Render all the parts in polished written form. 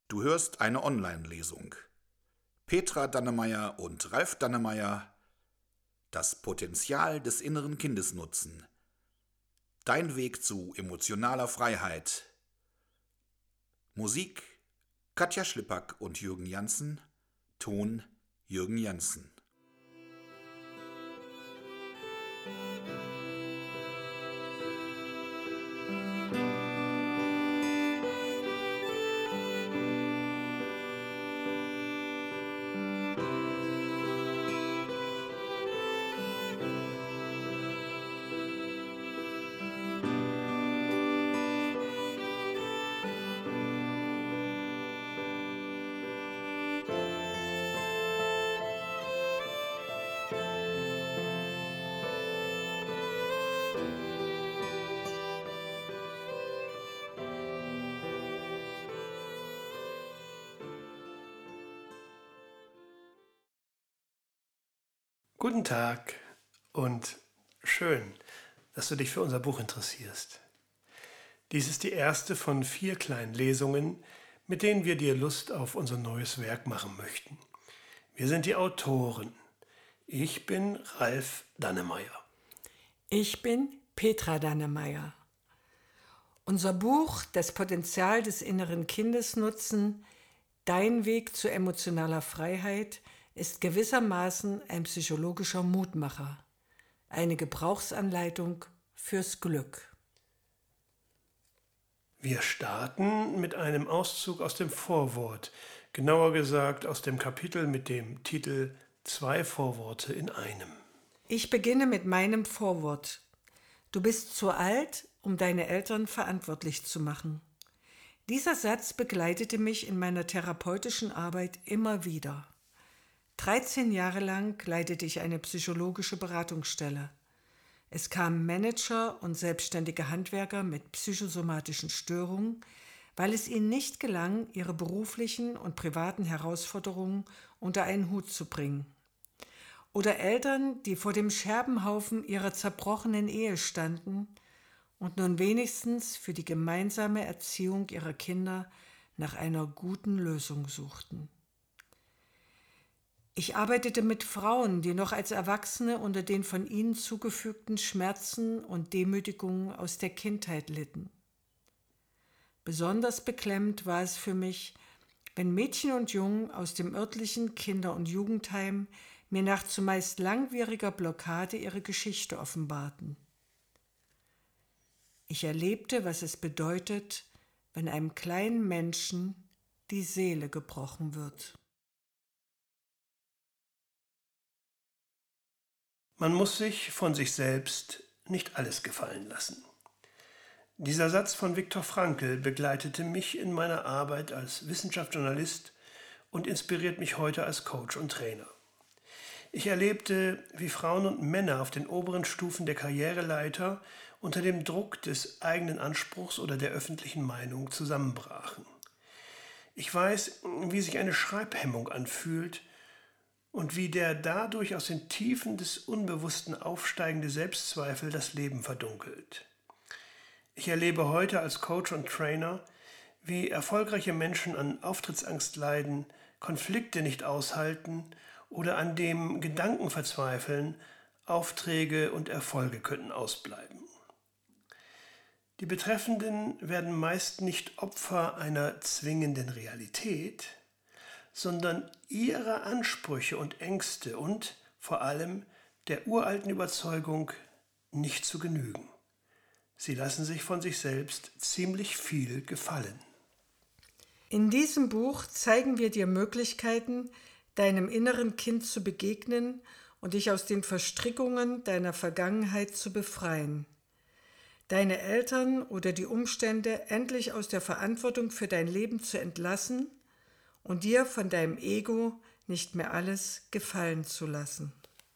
Du hörst eine Online-Lesung. Petra Dannemeyer und Ralf Dannemeyer, das Potenzial des inneren Kindes nutzen. Dein Weg zu emotionaler Freiheit. Musik Katja Schlippack und Jürgen Janssen. Ton Jürgen Janssen. Guten Tag und schön, dass du dich für unser Buch interessierst. Dies ist die erste von 4 kleinen Lesungen, mit denen wir dir Lust auf unser neues Werk machen möchten. Wir sind die Autoren. Ich bin Ralf Dannemeyer. Ich bin Petra Dannemeyer. Unser Buch Das Potenzial des inneren Kindes nutzen, Dein Weg zu emotionaler Freiheit, ist gewissermaßen ein psychologischer Mutmacher, eine Gebrauchsanleitung fürs Glück. Wir starten mit einem Auszug aus dem Vorwort, genauer gesagt aus dem Kapitel mit dem Titel 2 Vorworte in einem. Ich beginne mit meinem Vorwort. Du bist zu alt, um deine Eltern verantwortlich zu machen. Dieser Satz begleitete mich in meiner therapeutischen Arbeit immer wieder. 13 Jahre lang leitete ich eine psychologische Beratungsstelle. Es kamen Manager und selbstständige Handwerker mit psychosomatischen Störungen, weil es ihnen nicht gelang, ihre beruflichen und privaten Herausforderungen unter einen Hut zu bringen. Oder Eltern, die vor dem Scherbenhaufen ihrer zerbrochenen Ehe standen und nun wenigstens für die gemeinsame Erziehung ihrer Kinder nach einer guten Lösung suchten. Ich arbeitete mit Frauen, die noch als Erwachsene unter den von ihnen zugefügten Schmerzen und Demütigungen aus der Kindheit litten. Besonders beklemmend war es für mich, wenn Mädchen und Jungen aus dem örtlichen Kinder- und Jugendheim mir nach zumeist langwieriger Blockade ihre Geschichte offenbarten. Ich erlebte, was es bedeutet, wenn einem kleinen Menschen die Seele gebrochen wird. Man muss sich von sich selbst nicht alles gefallen lassen. Dieser Satz von Viktor Frankl begleitete mich in meiner Arbeit als Wissenschaftsjournalist und inspiriert mich heute als Coach und Trainer. Ich erlebte, wie Frauen und Männer auf den oberen Stufen der Karriereleiter unter dem Druck des eigenen Anspruchs oder der öffentlichen Meinung zusammenbrachen. Ich weiß, wie sich eine Schreibhemmung anfühlt und wie der dadurch aus den Tiefen des Unbewussten aufsteigende Selbstzweifel das Leben verdunkelt. Ich erlebe heute als Coach und Trainer, wie erfolgreiche Menschen an Auftrittsangst leiden, Konflikte nicht aushalten oder an dem Gedanken verzweifeln, Aufträge und Erfolge könnten ausbleiben. Die Betreffenden werden meist nicht Opfer einer zwingenden Realität, sondern ihrer Ansprüche und Ängste und vor allem der uralten Überzeugung, nicht zu genügen. Sie lassen sich von sich selbst ziemlich viel gefallen. In diesem Buch zeigen wir dir Möglichkeiten, deinem inneren Kind zu begegnen und dich aus den Verstrickungen deiner Vergangenheit zu befreien. Deine Eltern oder die Umstände endlich aus der Verantwortung für dein Leben zu entlassen und dir von deinem Ego nicht mehr alles gefallen zu lassen.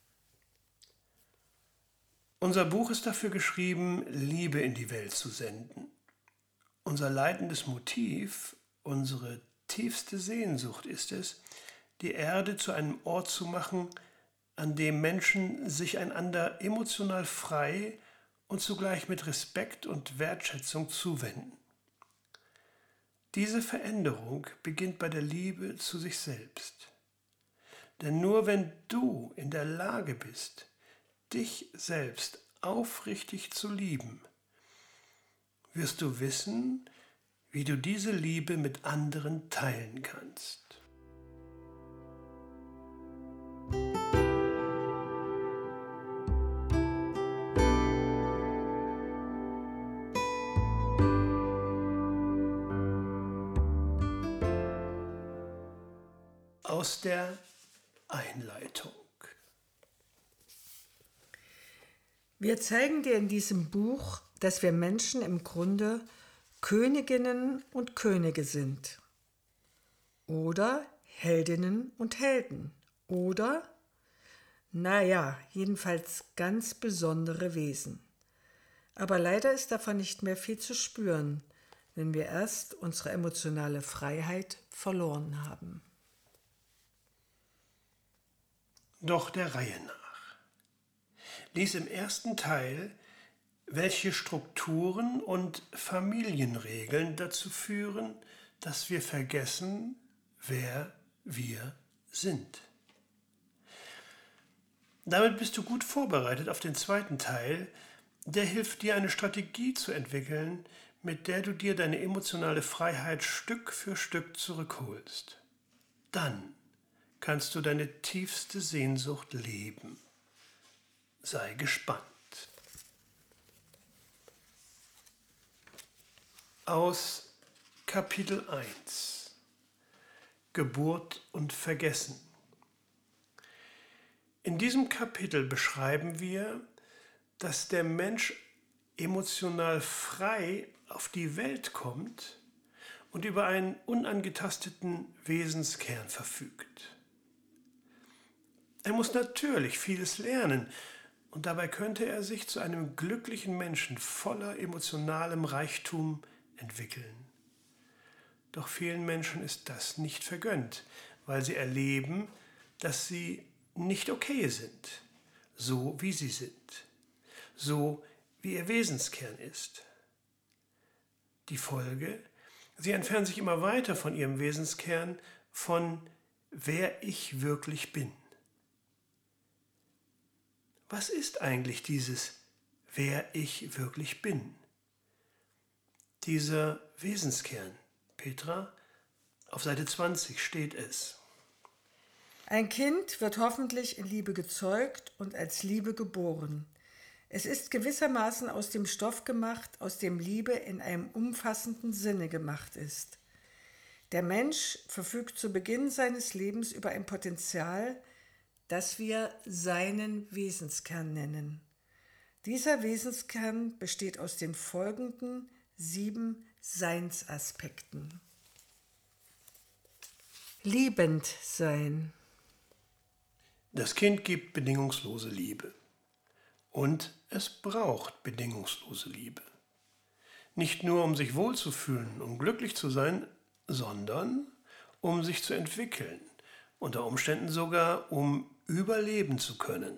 Unser Buch ist dafür geschrieben, Liebe in die Welt zu senden. Unser leitendes Motiv, unsere tiefste Sehnsucht ist es, die Erde zu einem Ort zu machen, an dem Menschen sich einander emotional frei und zugleich mit Respekt und Wertschätzung zuwenden. Diese Veränderung beginnt bei der Liebe zu sich selbst. Denn nur wenn du in der Lage bist, dich selbst aufrichtig zu lieben, wirst du wissen, wie du diese Liebe mit anderen teilen kannst. Aus der Einleitung. Wir zeigen dir in diesem Buch, dass wir Menschen im Grunde Königinnen und Könige sind. Oder Heldinnen und Helden. Oder, jedenfalls ganz besondere Wesen. Aber leider ist davon nicht mehr viel zu spüren, wenn wir erst unsere emotionale Freiheit verloren haben. Doch der Reihe nach. Lies im ersten Teil, welche Strukturen und Familienregeln dazu führen, dass wir vergessen, wer wir sind. Damit bist du gut vorbereitet auf den zweiten Teil, der hilft dir, eine Strategie zu entwickeln, mit der du dir deine emotionale Freiheit Stück für Stück zurückholst. Dann kannst du deine tiefste Sehnsucht leben. Sei gespannt. Aus Kapitel 1: Geburt und Vergessen. In diesem Kapitel beschreiben wir, dass der Mensch emotional frei auf die Welt kommt und über einen unangetasteten Wesenskern verfügt. Er muss natürlich vieles lernen und dabei könnte er sich zu einem glücklichen Menschen voller emotionalem Reichtum entwickeln. Doch vielen Menschen ist das nicht vergönnt, weil sie erleben, dass sie nicht okay sind, so wie sie sind, so wie ihr Wesenskern ist. Die Folge: Sie entfernen sich immer weiter von ihrem Wesenskern, von wer ich wirklich bin. Was ist eigentlich dieses wer ich wirklich bin? Dieser Wesenskern, Petra, auf Seite 20 steht es. Ein Kind wird hoffentlich in Liebe gezeugt und als Liebe geboren. Es ist gewissermaßen aus dem Stoff gemacht, aus dem Liebe in einem umfassenden Sinne gemacht ist. Der Mensch verfügt zu Beginn seines Lebens über ein Potenzial, das wir seinen Wesenskern nennen. Dieser Wesenskern besteht aus den folgenden 7 Seinsaspekten. Liebend sein. Das Kind gibt bedingungslose Liebe. Und es braucht bedingungslose Liebe. Nicht nur, um sich wohlzufühlen, um glücklich zu sein, sondern um sich zu entwickeln, unter Umständen sogar, um überleben zu können.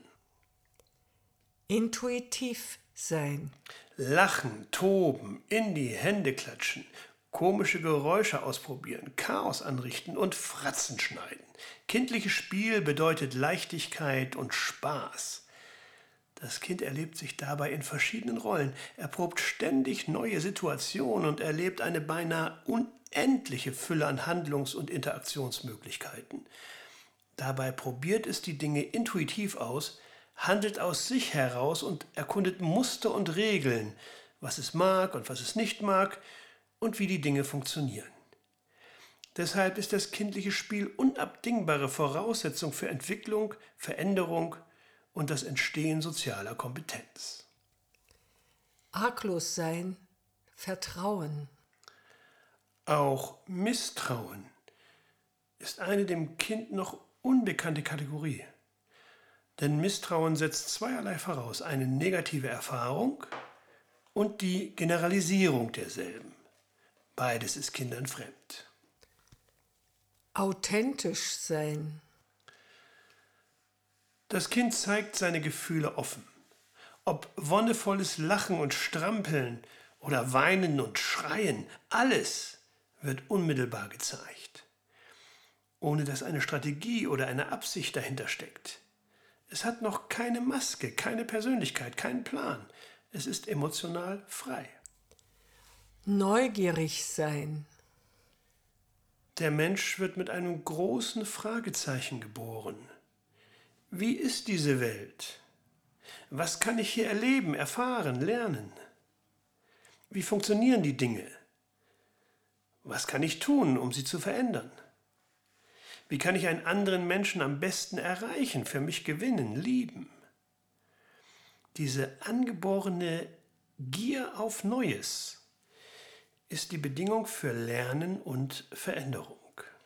Intuitiv sein. Lachen, toben, in die Hände klatschen, komische Geräusche ausprobieren, Chaos anrichten und Fratzen schneiden. Kindliches Spiel bedeutet Leichtigkeit und Spaß. Das Kind erlebt sich dabei in verschiedenen Rollen, erprobt ständig neue Situationen und erlebt eine beinahe unendliche Fülle an Handlungs- und Interaktionsmöglichkeiten. Dabei probiert es die Dinge intuitiv aus, handelt aus sich heraus und erkundet Muster und Regeln, was es mag und was es nicht mag und wie die Dinge funktionieren. Deshalb ist das kindliche Spiel unabdingbare Voraussetzung für Entwicklung, Veränderung und das Entstehen sozialer Kompetenz. Arglos sein, Vertrauen. Auch Misstrauen ist eine dem Kind noch unbekannte Kategorie. Denn Misstrauen setzt zweierlei voraus: eine negative Erfahrung und die Generalisierung derselben. Beides ist Kindern fremd. Authentisch sein. Das Kind zeigt seine Gefühle offen. Ob wonnevolles Lachen und Strampeln oder Weinen und Schreien, alles wird unmittelbar gezeigt, ohne dass eine Strategie oder eine Absicht dahinter steckt. Es hat noch keine Maske, keine Persönlichkeit, keinen Plan. Es ist emotional frei. Neugierig sein. Der Mensch wird mit einem großen Fragezeichen geboren. Wie ist diese Welt? Was kann ich hier erleben, erfahren, lernen? Wie funktionieren die Dinge? Was kann ich tun, um sie zu verändern? Wie kann ich einen anderen Menschen am besten erreichen, für mich gewinnen, lieben? Diese angeborene Gier auf Neues ist die Bedingung für Lernen und Veränderung.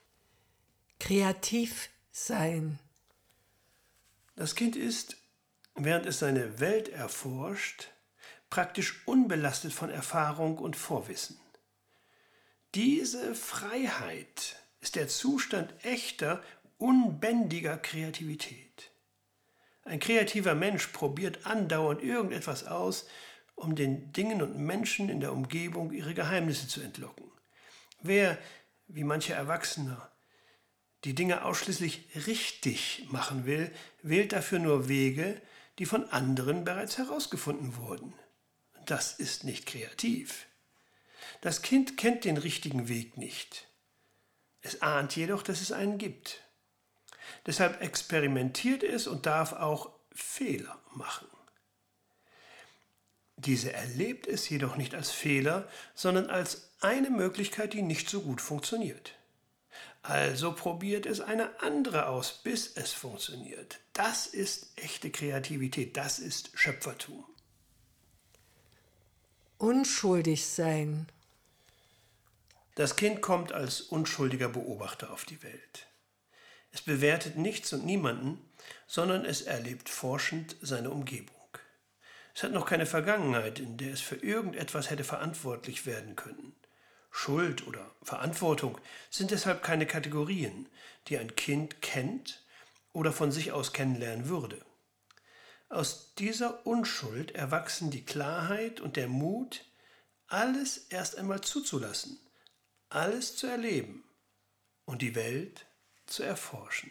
Kreativ sein. Das Kind ist, während es seine Welt erforscht, praktisch unbelastet von Erfahrung und Vorwissen. Diese Freiheit ist der Zustand echter, unbändiger Kreativität. Ein kreativer Mensch probiert andauernd irgendetwas aus, um den Dingen und Menschen in der Umgebung ihre Geheimnisse zu entlocken. Wer, wie manche Erwachsene, die Dinge ausschließlich richtig machen will, wählt dafür nur Wege, die von anderen bereits herausgefunden wurden. Das ist nicht kreativ. Das Kind kennt den richtigen Weg nicht. Es ahnt jedoch, dass es einen gibt. Deshalb experimentiert es und darf auch Fehler machen. Diese erlebt es jedoch nicht als Fehler, sondern als eine Möglichkeit, die nicht so gut funktioniert. Also probiert es eine andere aus, bis es funktioniert. Das ist echte Kreativität, das ist Schöpfertum. Unschuldig sein. Das Kind kommt als unschuldiger Beobachter auf die Welt. Es bewertet nichts und niemanden, sondern es erlebt forschend seine Umgebung. Es hat noch keine Vergangenheit, in der es für irgendetwas hätte verantwortlich werden können. Schuld oder Verantwortung sind deshalb keine Kategorien, die ein Kind kennt oder von sich aus kennenlernen würde. Aus dieser Unschuld erwachsen die Klarheit und der Mut, alles erst einmal zuzulassen, alles zu erleben und die Welt zu erforschen.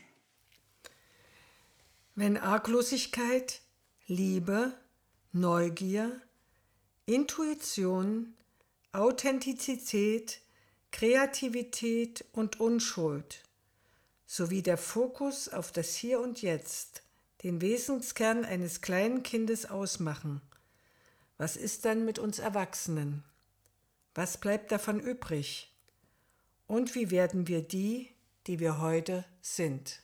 Wenn Arglosigkeit, Liebe, Neugier, Intuition, Authentizität, Kreativität und Unschuld sowie der Fokus auf das Hier und Jetzt den Wesenskern eines kleinen Kindes ausmachen, was ist dann mit uns Erwachsenen? Was bleibt davon übrig? Und wie werden wir die wir heute sind?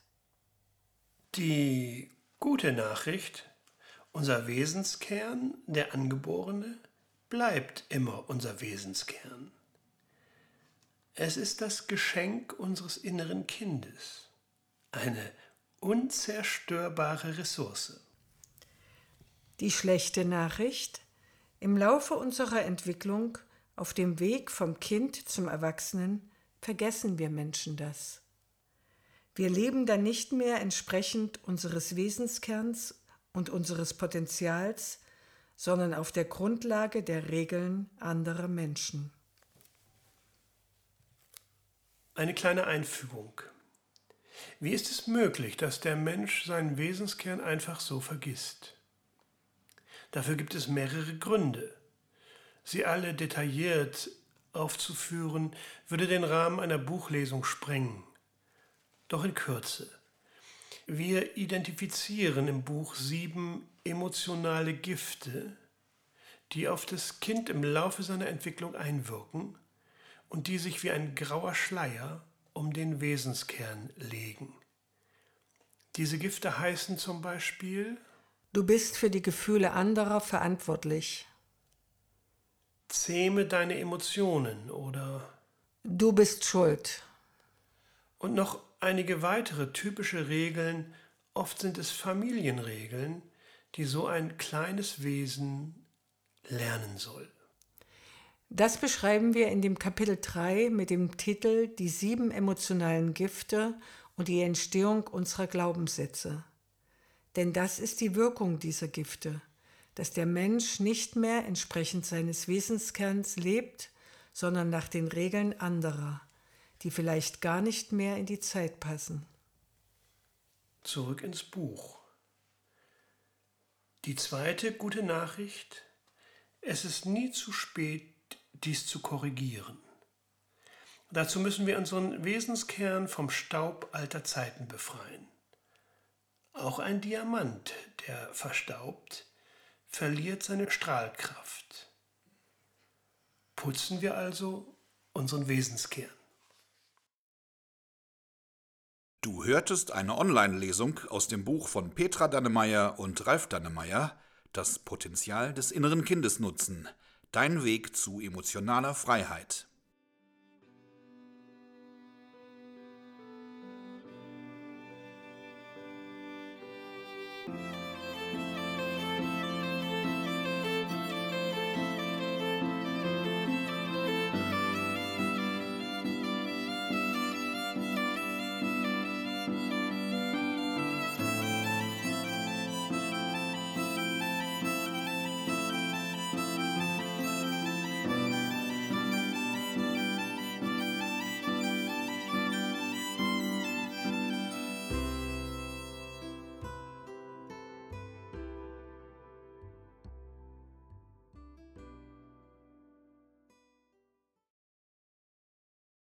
Die gute Nachricht: Unser Wesenskern, der Angeborene, bleibt immer unser Wesenskern. Es ist das Geschenk unseres inneren Kindes, eine unzerstörbare Ressource. Die schlechte Nachricht: Im Laufe unserer Entwicklung auf dem Weg vom Kind zum Erwachsenen vergessen wir Menschen das. Wir leben dann nicht mehr entsprechend unseres Wesenskerns und unseres Potenzials, sondern auf der Grundlage der Regeln anderer Menschen. Eine kleine Einfügung. Wie ist es möglich, dass der Mensch seinen Wesenskern einfach so vergisst? Dafür gibt es mehrere Gründe. Sie alle detailliert aufzuführen, würde den Rahmen einer Buchlesung sprengen. Doch in Kürze. Wir identifizieren im Buch 7 emotionale Gifte, die auf das Kind im Laufe seiner Entwicklung einwirken und die sich wie ein grauer Schleier um den Wesenskern legen. Diese Gifte heißen zum Beispiel: Du bist für die Gefühle anderer verantwortlich. Zähme deine Emotionen oder Du bist schuld. und noch einige weitere typische Regeln, oft sind es Familienregeln, die so ein kleines Wesen lernen soll. Das beschreiben wir in dem Kapitel 3 mit dem Titel Die 7 emotionalen Gifte und die Entstehung unserer Glaubenssätze. Denn das ist die Wirkung dieser Gifte, dass der Mensch nicht mehr entsprechend seines Wesenskerns lebt, sondern nach den Regeln anderer, die vielleicht gar nicht mehr in die Zeit passen. Zurück ins Buch. Die zweite gute Nachricht: Es ist nie zu spät, dies zu korrigieren. Dazu müssen wir unseren Wesenskern vom Staub alter Zeiten befreien. Auch ein Diamant, der verstaubt, verliert seine Strahlkraft. Putzen wir also unseren Wesenskern. Du hörtest eine Online-Lesung aus dem Buch von Petra Dannemeyer und Ralf Dannemeyer, Das Potenzial des inneren Kindes nutzen. Dein Weg zu emotionaler Freiheit.